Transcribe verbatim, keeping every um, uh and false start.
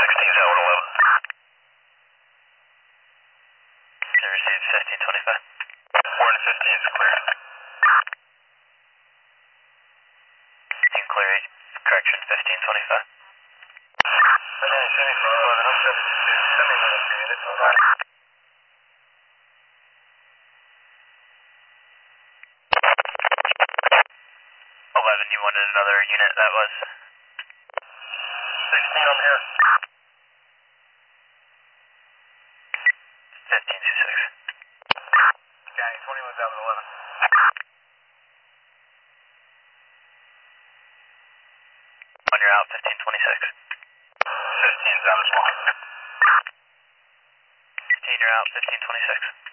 sixteen's out with eleven. You received fifteen twenty-five. Warren fifteen is clear. fifteen clear, correction fifteen twenty-five. Okay, Phoenix eleven, I'm seventy-two. Send me another unit. eleven, you wanted another unit, that was? sixteen, I'm here. fifteen two six. County, twenty-one's out with eleven. On your out, fifteen twenty-six. fifteen's out as well. fifteen, you're out, fifteen twenty-six.